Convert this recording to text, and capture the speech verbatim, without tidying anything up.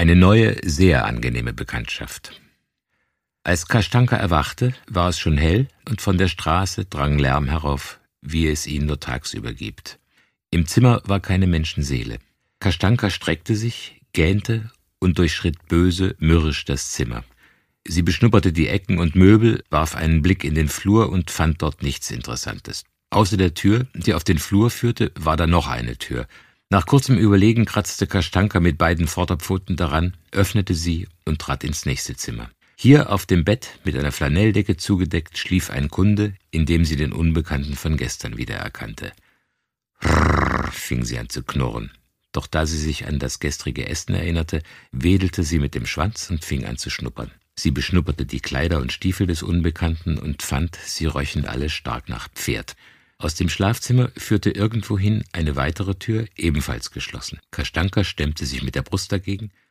Eine neue, sehr angenehme Bekanntschaft. Als Kaschtanka erwachte, war es schon hell und von der Straße drang Lärm herauf, wie es ihn nur tagsüber gibt. Im Zimmer war keine Menschenseele. Kaschtanka streckte sich, gähnte und durchschritt böse, mürrisch das Zimmer. Sie beschnupperte die Ecken und Möbel, warf einen Blick in den Flur und fand dort nichts Interessantes. Außer der Tür, die auf den Flur führte, war da noch eine Tür. Nach kurzem Überlegen kratzte Kaschtanka mit beiden Vorderpfoten daran, öffnete sie und trat ins nächste Zimmer. Hier auf dem Bett, mit einer Flanelldecke zugedeckt, schlief ein Kunde, in dem sie den Unbekannten von gestern wiedererkannte. Rrrr, fing sie an zu knurren. Doch da sie sich an das gestrige Essen erinnerte, wedelte sie mit dem Schwanz und fing an zu schnuppern. Sie beschnupperte die Kleider und Stiefel des Unbekannten und fand, sie rochen alle stark nach Pferd. Aus dem Schlafzimmer führte irgendwohin eine weitere Tür, ebenfalls geschlossen. Kaschtanka stemmte sich mit der Brust dagegen,